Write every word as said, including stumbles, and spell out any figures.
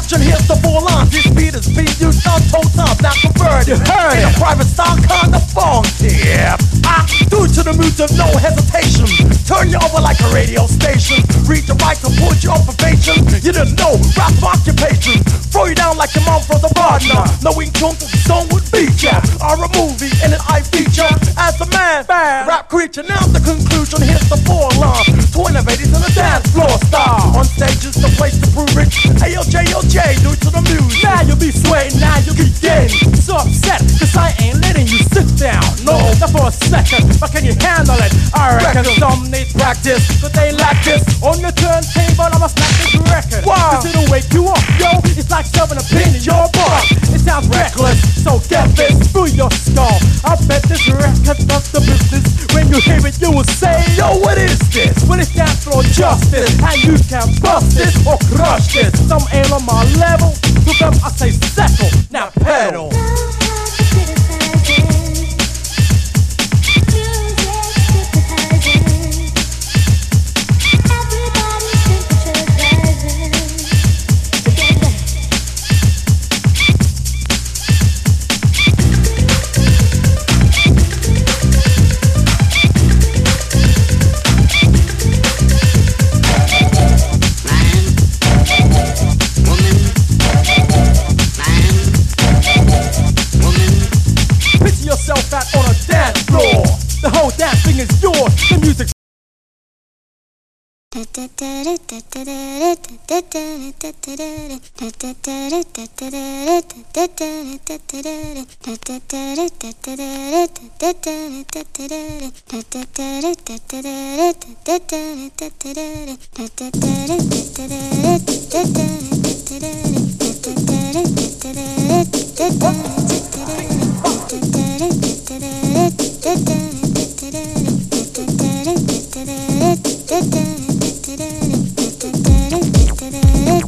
conclusion, here's the four lines. This beat is being used on toe times, now converted. You heard it. In a private style, kinda funky. Yeah. I do it to the music, no hesitation. Turn you over like a radio station. Read the right to put you on probation. You didn't know rap occupation. Throw you down like your mom from the partner. Knowing tune to the song would beat ya. Or a movie in an I feature as a man, bad rap creature. Now the conclusion, here's the four line. To innovate is in a dance floor style. On stage is the place to prove it. A L J L J, do it to the music. Now you'll be sweating, now you'll be getting so upset, cause I ain't letting you sit down. No, not for a second, but can you handle it? I reckon some need practice, but they lack this. On the turntable, I'ma smack this record. Wow. Cause it'll wake you up, yo. It's like shoving a pin in your butt. It sounds reckless, so get this through your skull. I bet this record does the business. When you hear it, you will say, yo, what is this? Well, it's dance floor justice. How you can bust this or crush this. Some ain't on my level, to them I say settle. Now pedal. On a dance floor, the whole dance thing is yours. The music. Da da da da da da da da da da da da da da